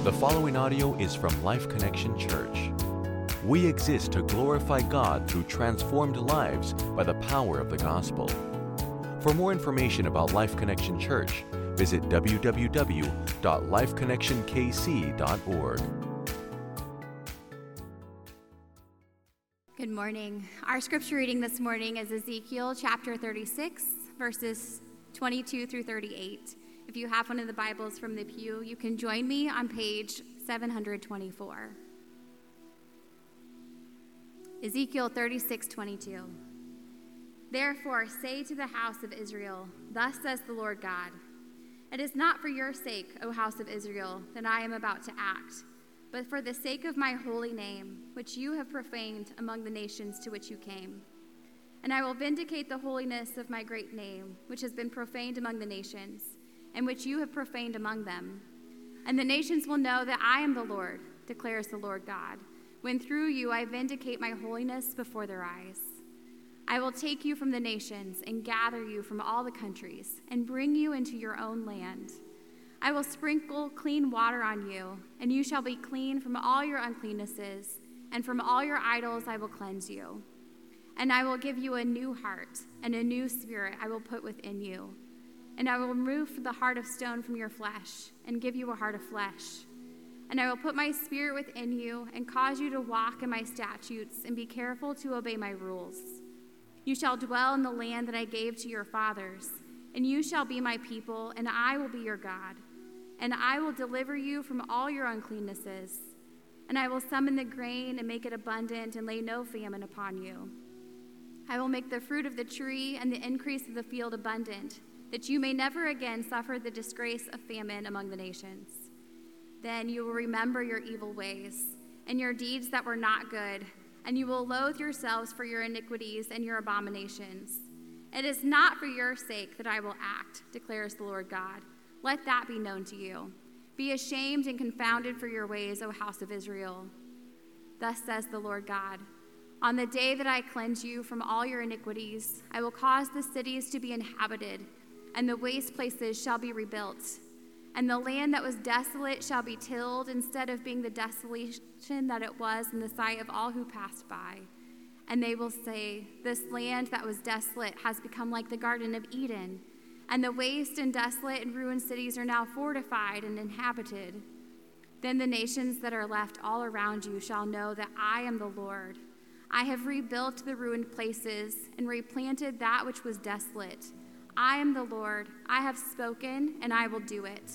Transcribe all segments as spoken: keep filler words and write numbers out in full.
The following audio is from Life Connection Church. We exist to glorify God through transformed lives by the power of the gospel. For more information about Life Connection Church, visit w w w dot life connection k c dot org. Good morning. Our scripture reading this morning is Ezekiel chapter thirty-six, verses twenty-two through thirty-eight. If you have one of the Bibles from the pew, you can join me on page seven hundred twenty-four. Ezekiel thirty-six, twenty-two. Therefore say to the house of Israel, thus says the Lord God, it is not for your sake, O house of Israel, that I am about to act, but for the sake of my holy name, which you have profaned among the nations to which you came. And I will vindicate the holiness of my great name, which has been profaned among the nations, and which you have profaned among them. And the nations will know that I am the Lord, declares the Lord God, when through you I vindicate my holiness before their eyes. I will take you from the nations and gather you from all the countries and bring you into your own land. I will sprinkle clean water on you, and you shall be clean from all your uncleannesses, and from all your idols I will cleanse you. And I will give you a new heart, and a new spirit I will put within you. And I will remove the heart of stone from your flesh, and give you a heart of flesh. And I will put my spirit within you, and cause you to walk in my statutes, and be careful to obey my rules. You shall dwell in the land that I gave to your fathers, and you shall be my people, and I will be your God. And I will deliver you from all your uncleannesses. And I will summon the grain and make it abundant, and lay no famine upon you. I will make the fruit of the tree and the increase of the field abundant, that you may never again suffer the disgrace of famine among the nations. Then you will remember your evil ways, and your deeds that were not good, and you will loathe yourselves for your iniquities and your abominations. It is not for your sake that I will act, declares the Lord God. Let that be known to you. Be ashamed and confounded for your ways, O house of Israel. Thus says the Lord God, on the day that I cleanse you from all your iniquities, I will cause the cities to be inhabited, and the waste places shall be rebuilt. And the land that was desolate shall be tilled instead of being the desolation that it was in the sight of all who passed by. And they will say, this land that was desolate has become like the Garden of Eden, and the waste and desolate and ruined cities are now fortified and inhabited. Then the nations that are left all around you shall know that I am the Lord. I have rebuilt the ruined places and replanted that which was desolate. I am the Lord. I have spoken, and I will do it.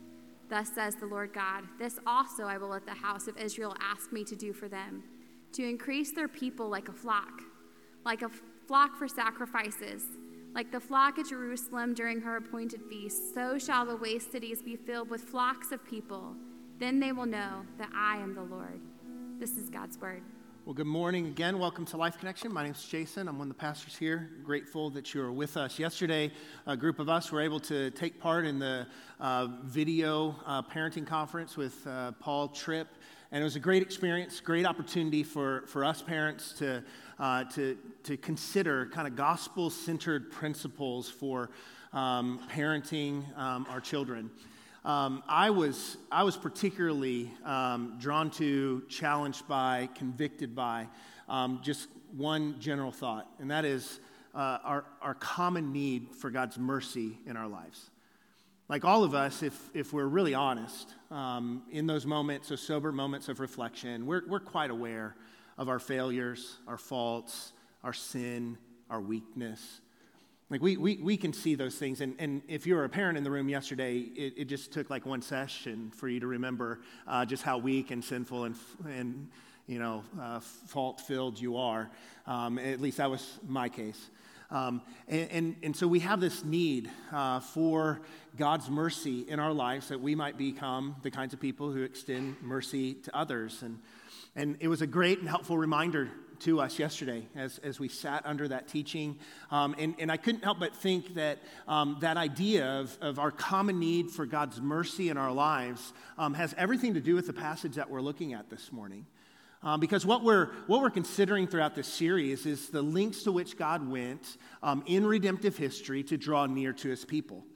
Thus says the Lord God, this also I will let the house of Israel ask me to do for them, to increase their people like a flock, like a flock for sacrifices, like the flock at Jerusalem during her appointed feast, so shall the waste cities be filled with flocks of people. Then they will know that I am the Lord. This is God's word. Well, good morning again. Welcome to Life Connection. My name's Jason. I'm one of the pastors here. Grateful that you are with us. Yesterday, a group of us were able to take part in the uh, video uh, parenting conference with uh, Paul Tripp, and it was a great experience, great opportunity for, for us parents to, uh, to, to consider kind of gospel-centered principles for um, parenting um, our children. Um, I was I was particularly um, drawn to, challenged by, convicted by um, just one general thought, and that is uh, our, our common need for God's mercy in our lives. Like all of us, if if we're really honest, um, in those moments, those sober moments of reflection, we're we're quite aware of our failures, our faults, our sin, our weakness. Like we, we we can see those things, and, and if you were a parent in the room yesterday, it, it just took like one session for you to remember uh, just how weak and sinful and and you know uh, fault-filled you are. Um, at least that was my case, um, and, and and so we have this need uh, for God's mercy in our lives, that we might become the kinds of people who extend mercy to others, and and it was a great and helpful reminder to us yesterday as, as we sat under that teaching. Um, and, and I couldn't help but think that um, that idea of, of our common need for God's mercy in our lives um, has everything to do with the passage that we're looking at this morning. Um, because what we're what we're considering throughout this series is the lengths to which God went um, in redemptive history to draw near to his people.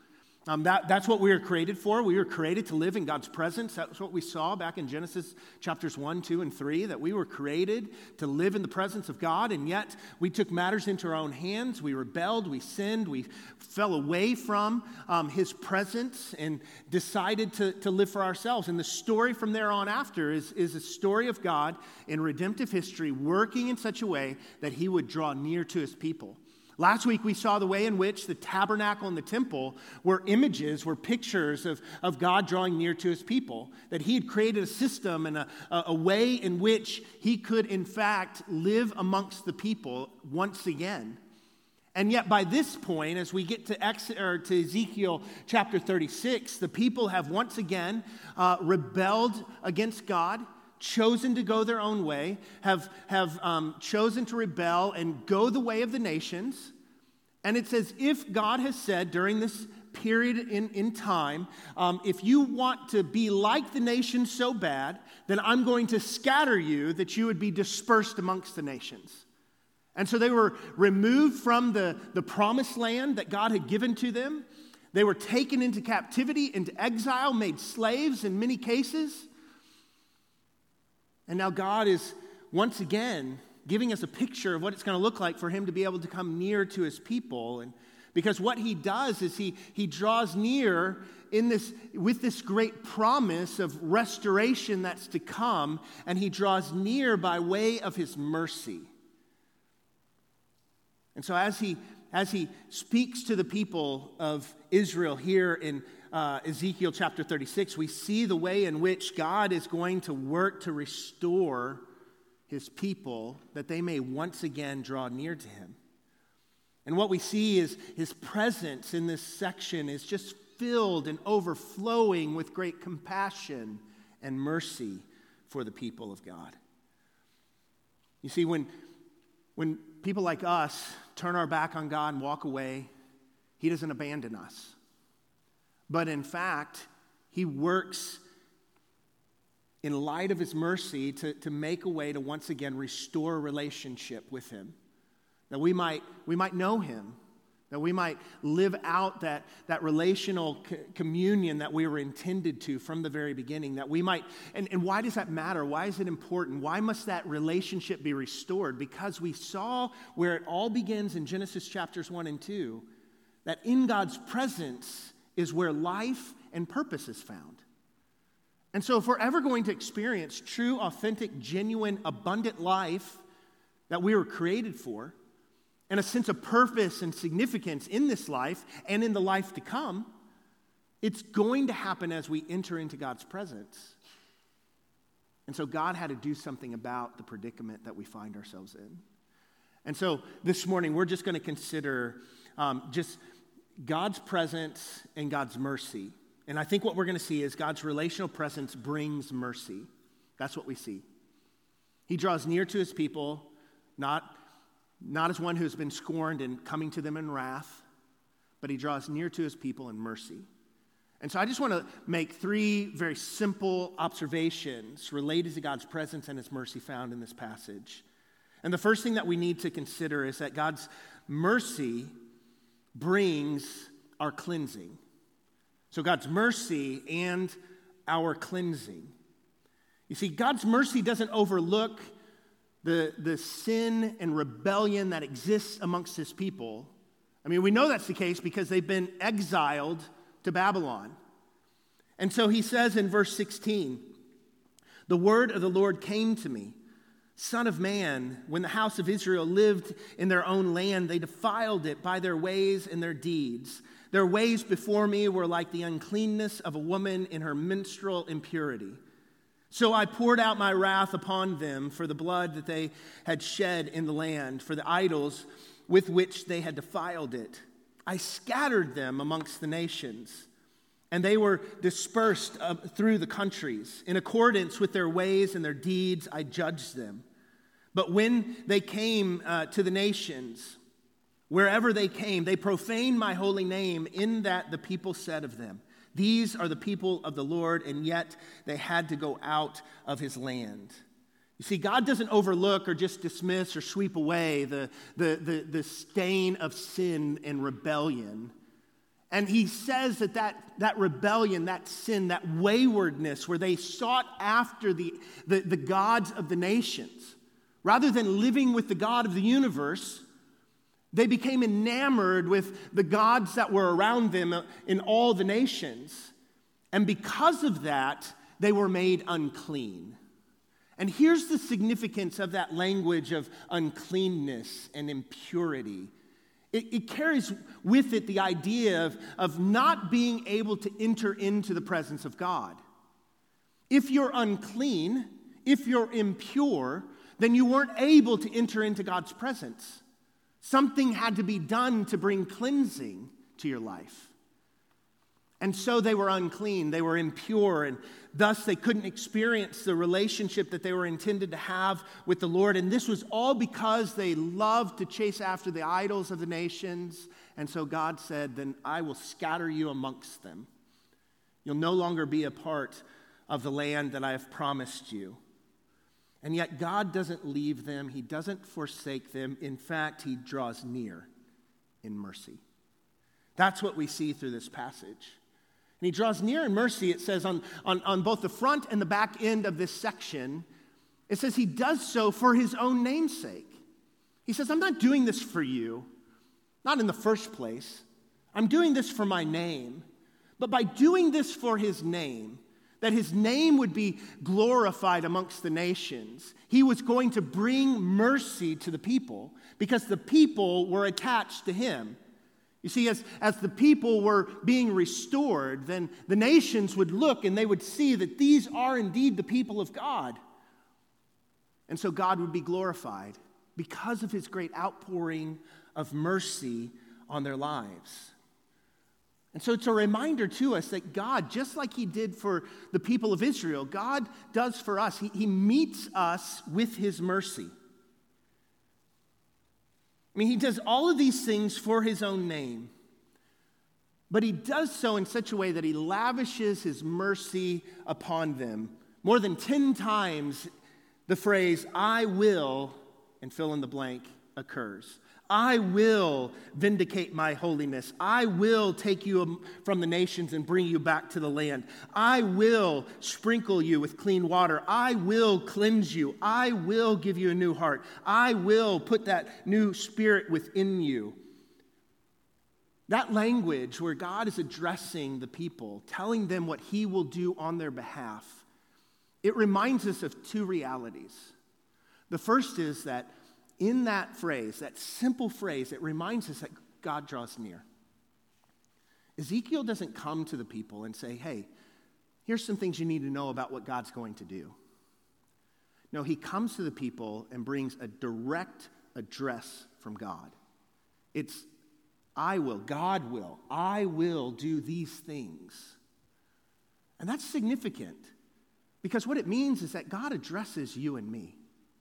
Um, that, that's what we were created for. We were created to live in God's presence. That's what we saw back in Genesis chapters one, two, and three, that we were created to live in the presence of God, and yet we took matters into our own hands. We rebelled, we sinned, we fell away from um, his presence and decided to, to live for ourselves. And the story from there on after is, is a story of God in redemptive history working in such a way that he would draw near to his people. Last week, we saw the way in which the tabernacle and the temple were images, were pictures of, of God drawing near to his people, that he had created a system and a, a, a way in which he could, in fact, live amongst the people once again. And yet, by this point, as we get to, Ex- or to Ezekiel chapter thirty-six, the people have once again uh, rebelled against God, chosen to go their own way, have, have um, chosen to rebel and go the way of the nations. And it's as if God has said during this period in, in time, um, if you want to be like the nations so bad, then I'm going to scatter you that you would be dispersed amongst the nations. And so they were removed from the, the promised land that God had given to them. They were taken into captivity, into exile, made slaves in many cases. And now God is once again giving us a picture of what it's going to look like for him to be able to come near to his people. And because what he does is he, he draws near in this, with this great promise of restoration that's to come, and he draws near by way of his mercy. And so as he, as he speaks to the people of Israel here in Uh, Ezekiel chapter thirty-six, we see the way in which God is going to work to restore his people that they may once again draw near to him. And what we see is his presence in this section is just filled and overflowing with great compassion and mercy for the people of God. You see, when, when people like us turn our back on God and walk away, he doesn't abandon us. But in fact, he works in light of his mercy to, to make a way to once again restore a relationship with him. That we might, we might know him. That we might live out that, that relational co- communion that we were intended to from the very beginning. That we might, and, and why does that matter? Why is it important? Why must that relationship be restored? Because we saw where it all begins in Genesis chapters one and two. That in God's presence is where life and purpose is found. And so if we're ever going to experience true, authentic, genuine, abundant life that we were created for, and a sense of purpose and significance in this life and in the life to come, it's going to happen as we enter into God's presence. And so God had to do something about the predicament that we find ourselves in. And so this morning, we're just going to consider um, just God's presence and God's mercy. And I think what we're going to see is God's relational presence brings mercy. That's what we see. He draws near to his people, not, not as one who's been scorned and coming to them in wrath, but he draws near to his people in mercy. And so I just want to make three very simple observations related to God's presence and his mercy found in this passage. And the first thing that we need to consider is that God's mercy brings our cleansing. So God's mercy and our cleansing. You see, God's mercy doesn't overlook the, the sin and rebellion that exists amongst his people. I mean, we know that's the case because they've been exiled to Babylon. And so he says in verse sixteen, "The word of the Lord came to me, Son of man, when the house of Israel lived in their own land, they defiled it by their ways and their deeds. Their ways before me were like the uncleanness of a woman in her menstrual impurity. So I poured out my wrath upon them for the blood that they had shed in the land, for the idols with which they had defiled it. I scattered them amongst the nations, and they were dispersed uh, through the countries. In accordance with their ways and their deeds, I judged them. But when they came uh, to the nations, wherever they came, they profaned my holy name, in that the people said of them, 'These are the people of the Lord,' and yet they had to go out of his land." You see, God doesn't overlook or just dismiss or sweep away the, the, the, the stain of sin and rebellion. And he says that, that that rebellion, that sin, that waywardness, where they sought after the, the, the gods of the nations, rather than living with the God of the universe, they became enamored with the gods that were around them in all the nations. And because of that, they were made unclean. And here's the significance of that language of uncleanness and impurity. It, it carries with it the idea of, of not being able to enter into the presence of God. If you're unclean, if you're impure, then you weren't able to enter into God's presence. Something had to be done to bring cleansing to your life. And so they were unclean, they were impure, and thus they couldn't experience the relationship that they were intended to have with the Lord. And this was all because they loved to chase after the idols of the nations. And so God said, then I will scatter you amongst them. You'll no longer be a part of the land that I have promised you. And yet God doesn't leave them. He doesn't forsake them. In fact, he draws near in mercy. That's what we see through this passage. And he draws near in mercy, it says on, on, on both the front and the back end of this section. It says he does so for his own name's sake. He says, I'm not doing this for you, not in the first place. I'm doing this for my name. But by doing this for his name, that his name would be glorified amongst the nations, he was going to bring mercy to the people because the people were attached to him. You see, as, as the people were being restored, then the nations would look and they would see that these are indeed the people of God. And so God would be glorified because of his great outpouring of mercy on their lives. And so it's a reminder to us that God, just like he did for the people of Israel, God does for us. He, he meets us with his mercy. I mean, he does all of these things for his own name, but he does so in such a way that he lavishes his mercy upon them. More than ten times the phrase, I will, and fill in the blank, occurs. I will vindicate my holiness. I will take you from the nations and bring you back to the land. I will sprinkle you with clean water. I will cleanse you. I will give you a new heart. I will put that new spirit within you. That language where God is addressing the people, telling them what he will do on their behalf, it reminds us of two realities. The first is that in that phrase, that simple phrase, it reminds us that God draws near. Ezekiel doesn't come to the people and say, hey, here's some things you need to know about what God's going to do. No, he comes to the people and brings a direct address from God. It's, I will, God will, I will do these things. And that's significant because what it means is that God addresses you and me.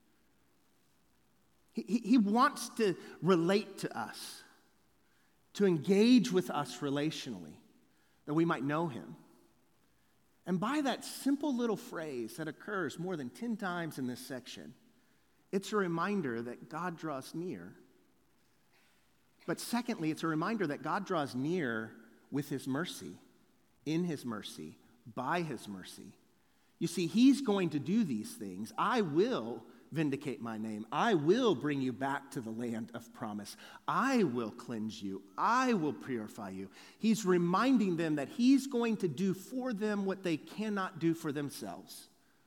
He, he wants to relate to us, to engage with us relationally, that we might know him. And by that simple little phrase that occurs more than ten times in this section, it's a reminder that God draws near. But secondly, it's a reminder that God draws near with his mercy, in his mercy, by his mercy. You see, he's going to do these things. I will vindicate my name. I will bring you back to the land of promise. I will cleanse you. I will purify you. He's reminding them that he's going to do for them what they cannot do for themselves.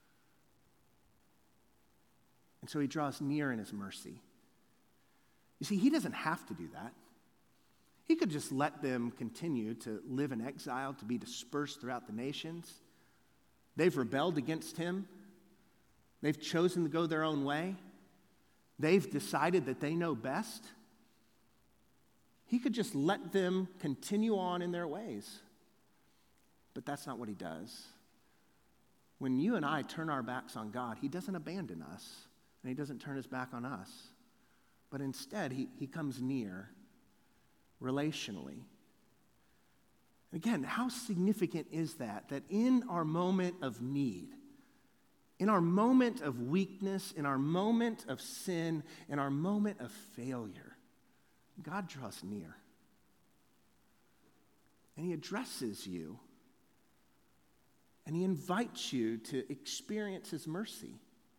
And so he draws near in his mercy. You see, he doesn't have to do that. He could just let them continue to live in exile, to be dispersed throughout the nations. They've rebelled against him. They've chosen to go their own way. They've decided that they know best. He could just let them continue on in their ways. But that's not what he does. When you and I turn our backs on God, he doesn't abandon us, and he doesn't turn his back on us. But instead, he, he comes near relationally. Again, how significant is that? That in our moment of need, in our moment of weakness, in our moment of sin, in our moment of failure, God draws near. And he addresses you. And he invites you to experience his mercy,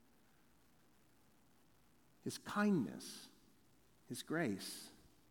his kindness, his grace.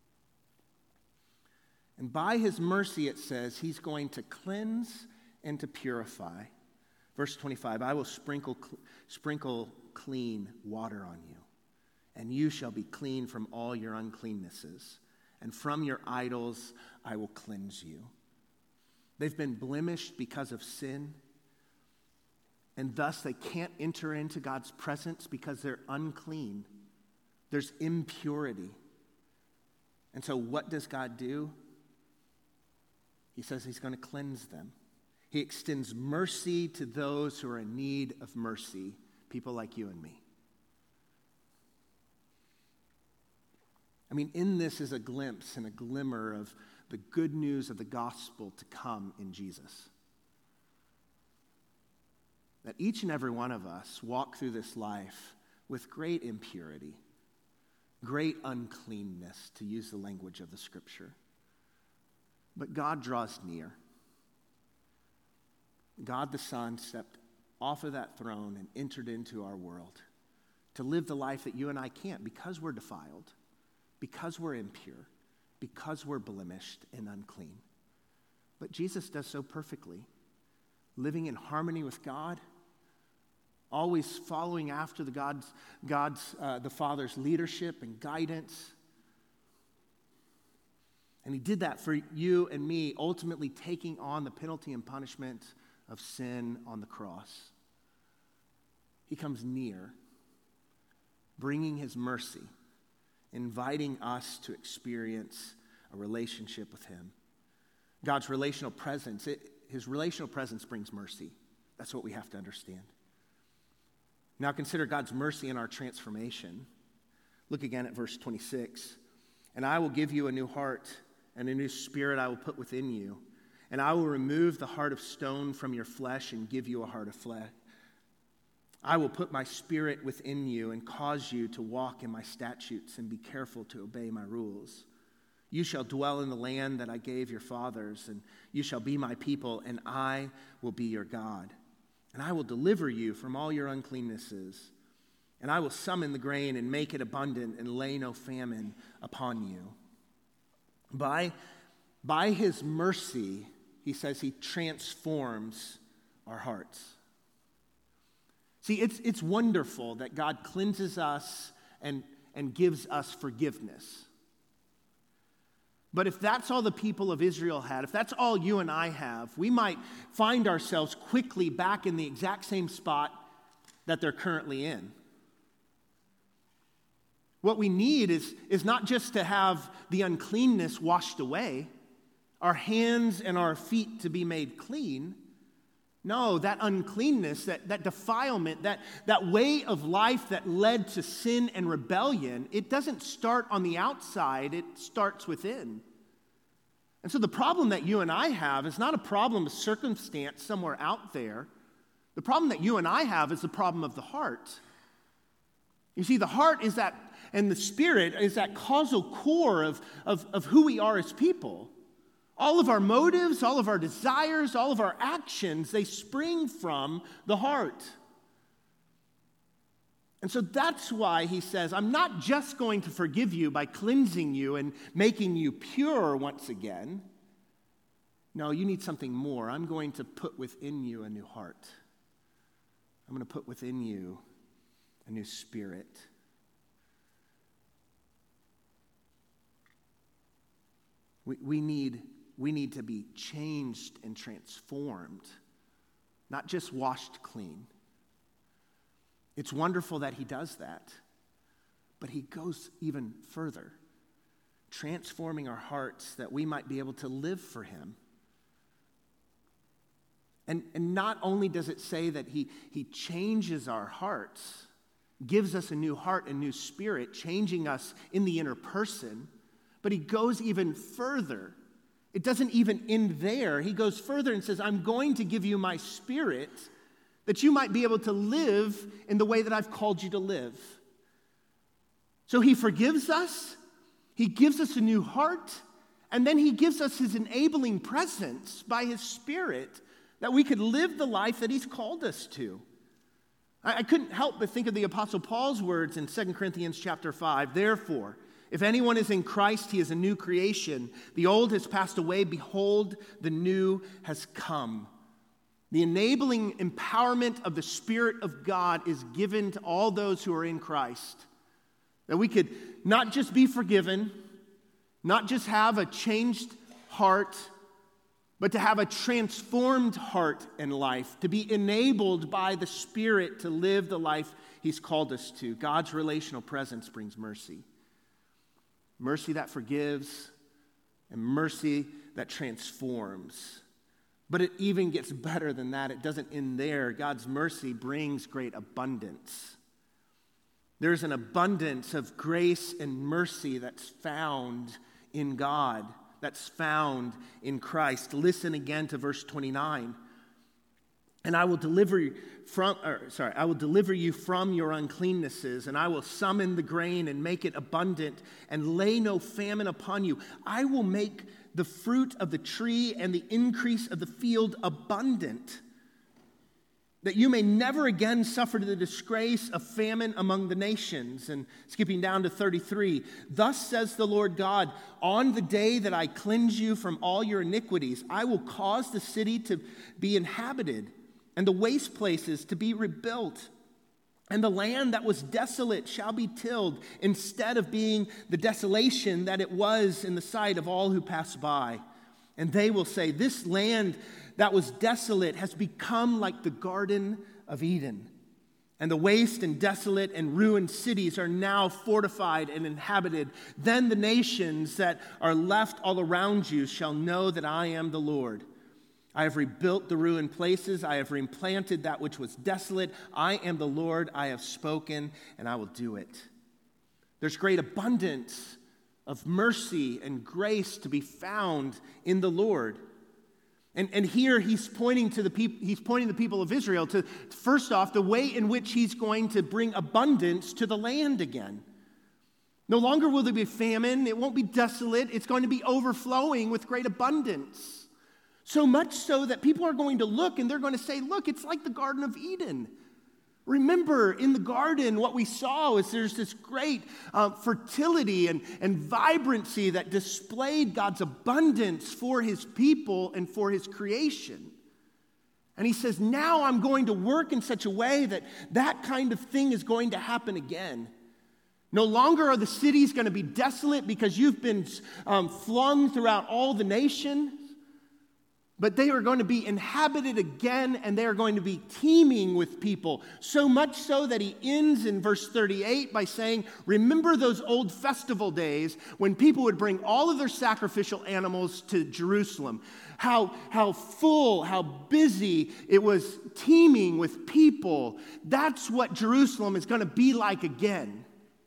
And by his mercy, it says, he's going to cleanse and to purify. Verse twenty-five, I will sprinkle, sprinkle clean water on you, and you shall be clean from all your uncleannesses, and from your idols I will cleanse you. They've been blemished because of sin, and thus they can't enter into God's presence because they're unclean. There's impurity. And so what does God do? He says he's going to cleanse them. He extends mercy to those who are in need of mercy, people like you and me. I mean, in this is a glimpse and a glimmer of the good news of the gospel to come in Jesus. That each and every one of us walk through this life with great impurity, great uncleanness, to use the language of the scripture. But God draws near. God the Son stepped off of that throne and entered into our world to live the life that you and I can't because we're defiled, because we're impure, because we're blemished and unclean. But Jesus does so perfectly, living in harmony with God, always following after the God's, God's uh, the Father's leadership and guidance. And he did that for you and me, ultimately taking on the penalty and punishment of sin on the cross. He comes near, bringing his mercy, inviting us to experience a relationship with him. God's relational presence, it, his relational presence brings mercy. That's what we have to understand. Now consider God's mercy in our transformation. Look again at verse twenty-six. And I will give you a new heart, and a new spirit I will put within you. And I will remove the heart of stone from your flesh and give you a heart of flesh. I will put my spirit within you and cause you to walk in my statutes and be careful to obey my rules. You shall dwell in the land that I gave your fathers, and you shall be my people, and I will be your God. And I will deliver you from all your uncleannesses, and I will summon the grain and make it abundant and lay no famine upon you. By, by his mercy, he says he transforms our hearts. See, it's, it's wonderful that God cleanses us and, and gives us forgiveness. But if that's all the people of Israel had, if that's all you and I have, we might find ourselves quickly back in the exact same spot that they're currently in. What we need is, is not just to have the uncleanness washed away, our hands and our feet to be made clean. No, that uncleanness, that, that defilement, that, that way of life that led to sin and rebellion, it doesn't start on the outside, it starts within. And so the problem that you and I have is not a problem of circumstance somewhere out there. The problem that you and I have is the problem of the heart. You see, the heart is that, and the spirit is that causal core of, of, of who we are as people. All of our motives, all of our desires, all of our actions, they spring from the heart. And so that's why he says, I'm not just going to forgive you by cleansing you and making you pure once again. No, you need something more. I'm going to put within you a new heart. I'm going to put within you a new spirit. We, we need We need to be changed and transformed, not just washed clean. It's wonderful that he does that, but he goes even further, transforming our hearts that we might be able to live for him. And, and not only does it say that he, he changes our hearts, gives us a new heart, a new spirit, changing us in the inner person, but he goes even further. It doesn't even end there. He goes further and says, I'm going to give you my spirit that you might be able to live in the way that I've called you to live. So he forgives us, he gives us a new heart, And then he gives us his enabling presence by his Spirit that we could live the life that he's called us to. I, I couldn't help but think of the Apostle Paul's words in Second Corinthians chapter five. Therefore, if anyone is in Christ, he is a new creation. The old has passed away. Behold, the new has come. The enabling empowerment of the Spirit of God is given to all those who are in Christ. That we could not just be forgiven, not just have a changed heart, but to have a transformed heart and life, to be enabled by the Spirit to live the life he's called us to. God's relational presence brings mercy. Mercy that forgives and mercy that transforms. But it even gets better than that. It doesn't end there. God's mercy brings great abundance. There's an abundance of grace and mercy that's found in God, that's found in Christ. Listen again to verse twenty-nine. And I will deliver you from, or, sorry, I will deliver you from your uncleannesses, and I will summon the grain and make it abundant, and lay no famine upon you. I will make the fruit of the tree and the increase of the field abundant, that you may never again suffer the disgrace of famine among the nations. And skipping down to thirty-three, thus says the Lord God, on the day that I cleanse you from all your iniquities, I will cause the city to be inhabited, and the waste places to be rebuilt. And the land that was desolate shall be tilled, instead of being the desolation that it was in the sight of all who pass by. And they will say, this land that was desolate has become like the Garden of Eden. And the waste and desolate and ruined cities are now fortified and inhabited. Then the nations that are left all around you shall know that I am the Lord. I have rebuilt the ruined places. I have replanted that which was desolate. I am the Lord. I have spoken, and I will do it. There's great abundance of mercy and grace to be found in the Lord. And, and here he's pointing to the people, he's pointing the people of Israel to, first off, the way in which he's going to bring abundance to the land again. No longer will there be famine. It won't be desolate. It's going to be overflowing with great abundance. So much so that people are going to look and they're going to say, look, it's like the Garden of Eden. Remember, in the garden, what we saw is there's this great uh, fertility and, and vibrancy that displayed God's abundance for his people and for his creation. And he says, now I'm going to work in such a way that that kind of thing is going to happen again. No longer are the cities going to be desolate because you've been um, flung throughout all the nation. But they are going to be inhabited again, and they are going to be teeming with people. So much so that he ends in verse thirty-eight by saying, remember those old festival days when people would bring all of their sacrificial animals to Jerusalem. How, how full, how busy it was teeming with people. That's what Jerusalem is going to be like again.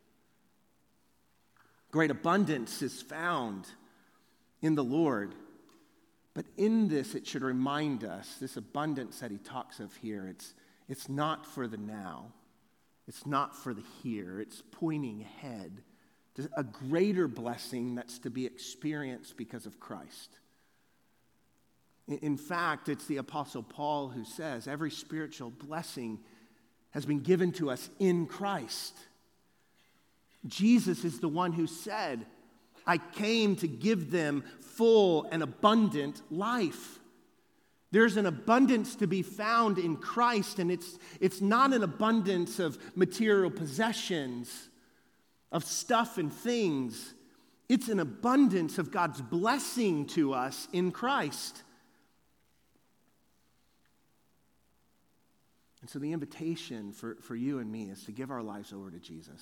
Great abundance is found in the Lord. But in this, it should remind us, this abundance that he talks of here, it's, it's not for the now. It's not for the here. It's pointing ahead to a greater blessing that's to be experienced because of Christ. In, in fact, it's the Apostle Paul who says every spiritual blessing has been given to us in Christ. Jesus is the one who said, I came to give them full and abundant life. There's an abundance to be found in Christ, and it's, it's not an abundance of material possessions, of stuff and things. It's an abundance of God's blessing to us in Christ. And so the invitation for, for you and me is to give our lives over to Jesus.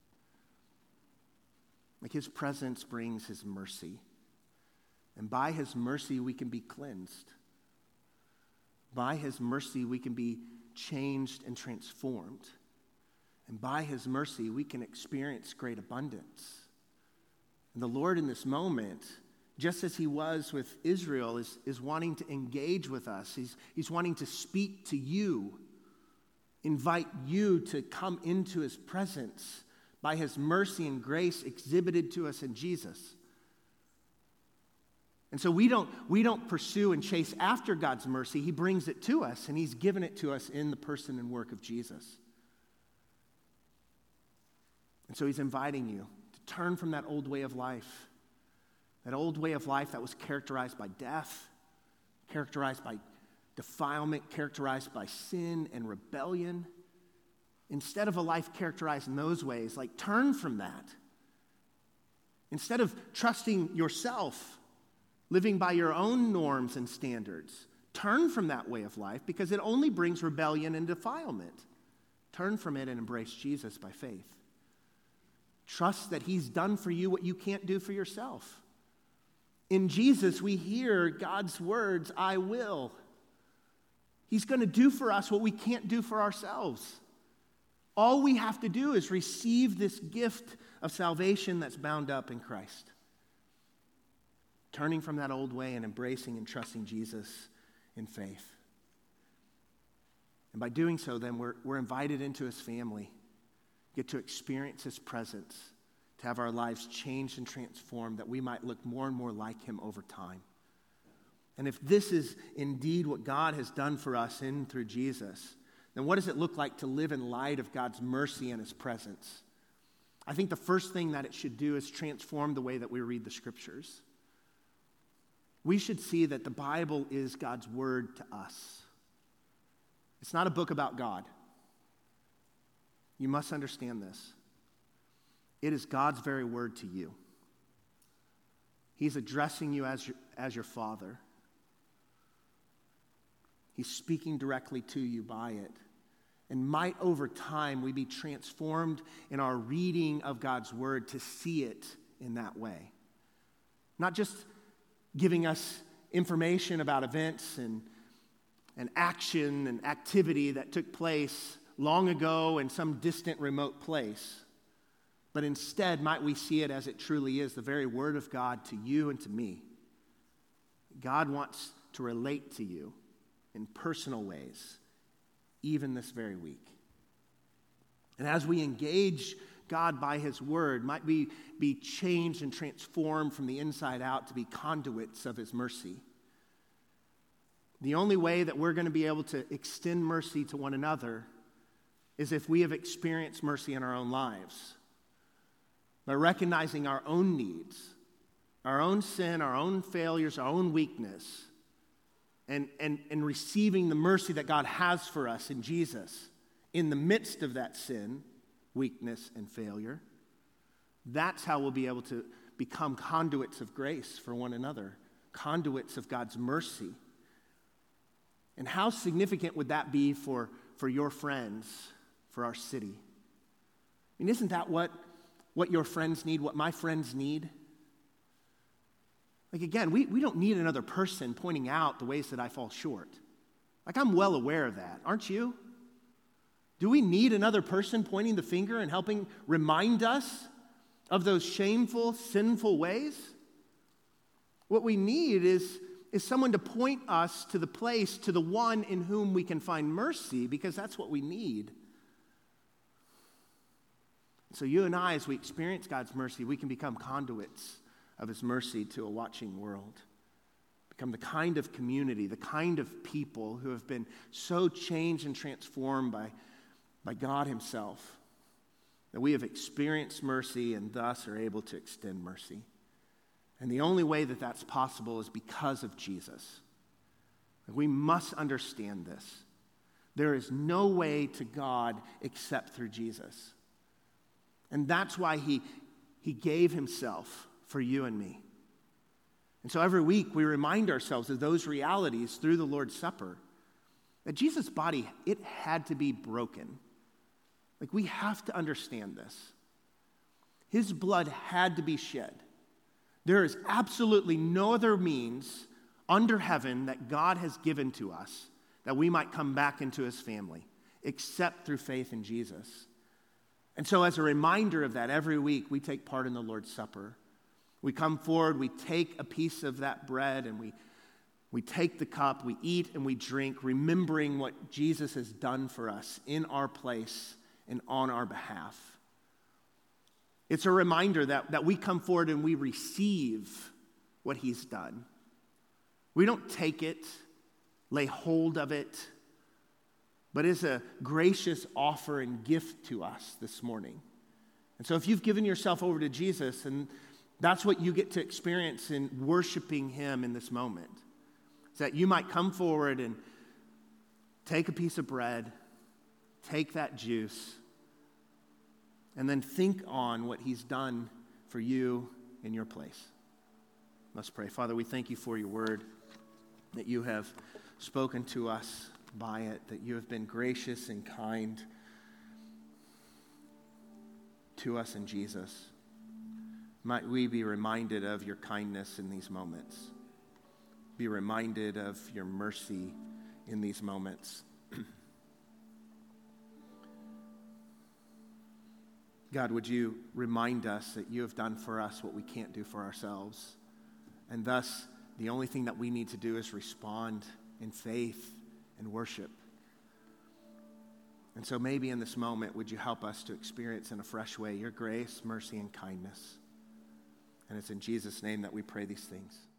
Like his presence brings his mercy. And by his mercy, we can be cleansed. By his mercy, we can be changed and transformed. And by his mercy, we can experience great abundance. And the Lord in this moment, just as he was with Israel, is, is wanting to engage with us. He's, he's wanting to speak to you, invite you to come into his presence by his mercy and grace exhibited to us in Jesus. And so we don't, we don't pursue and chase after God's mercy. He brings it to us, and he's given it to us in the person and work of Jesus. And so he's inviting you to turn from that old way of life, that old way of life that was characterized by death, characterized by defilement, characterized by sin and rebellion. Instead of a life characterized in those ways, like turn from that. Instead of trusting yourself, living by your own norms and standards, turn from that way of life because it only brings rebellion and defilement. Turn from it and embrace Jesus by faith. Trust that he's done for you what you can't do for yourself. In Jesus, we hear God's words, I will. He's going to do for us what we can't do for ourselves. All we have to do is receive this gift of salvation that's bound up in Christ. Turning from that old way and embracing and trusting Jesus in faith. And by doing so, then we're, we're invited into his family, get to experience his presence, to have our lives changed and transformed, that we might look more and more like him over time. And if this is indeed what God has done for us in and through Jesus, then what does it look like to live in light of God's mercy and his presence? I think the first thing that it should do is transform the way that we read the scriptures. We should see that the Bible is God's word to us. It's not a book about God. You must understand this. It is God's very word to you. He's addressing you as your, as your Father. He's speaking directly to you by it. And might over time we be transformed in our reading of God's word to see it in that way. Not just giving us information about events and, and action and activity that took place long ago in some distant remote place, but instead might we see it as it truly is, the very word of God to you and to me. God wants to relate to you in personal ways, even this very week. And as we engage God by his word, might we be changed and transformed from the inside out to be conduits of his mercy. The only way that we're going to be able to extend mercy to one another is if we have experienced mercy in our own lives. By recognizing our own needs, our own sin, our own failures, our own weakness, and, and, and receiving the mercy that God has for us in Jesus in the midst of that sin, weakness, and failure. That's how we'll be able to become conduits of grace for one another, conduits of God's mercy. And how significant would that be for, for your friends, for our city? I mean, isn't that what, what your friends need, what my friends need? Like, again, we, we don't need another person pointing out the ways that I fall short. Like, I'm well aware of that, aren't you? Do we need another person pointing the finger and helping remind us of those shameful, sinful ways? What we need is, is someone to point us to the place, to the one in whom we can find mercy, because that's what we need. So you and I, as we experience God's mercy, we can become conduits of his mercy to a watching world. Become the kind of community, the kind of people who have been so changed and transformed by, by God himself, that we have experienced mercy and thus are able to extend mercy. And the only way that that's possible is because of Jesus. We must understand this. There is no way to God except through Jesus. And that's why he, he gave himself for you and me. And so every week we remind ourselves of those realities through the Lord's Supper. That Jesus' body, it had to be broken. Like, we have to understand this. His blood had to be shed. There is absolutely no other means under heaven that God has given to us that we might come back into his family, except through faith in Jesus. And so as a reminder of that, every week we take part in the Lord's Supper. We come forward, we take a piece of that bread, and we, we take the cup, we eat and we drink, remembering what Jesus has done for us in our place and on our behalf. It's a reminder that, that we come forward and we receive what he's done. We don't take it, lay hold of it, but it's a gracious offer and gift to us this morning. And so if you've given yourself over to Jesus, and that's what you get to experience in worshiping him in this moment, is that you might come forward and take a piece of bread, take that juice, and then think on what he's done for you in your place. Let's pray. Father, we thank you for your word, that you have spoken to us by it, that you have been gracious and kind to us in Jesus. Might we be reminded of your kindness in these moments, be reminded of your mercy in these moments. God, would you remind us that you have done for us what we can't do for ourselves, and thus the only thing that we need to do is respond in faith and worship. And so maybe in this moment, would you help us to experience in a fresh way your grace, mercy, and kindness? And it's in Jesus' name that we pray these things.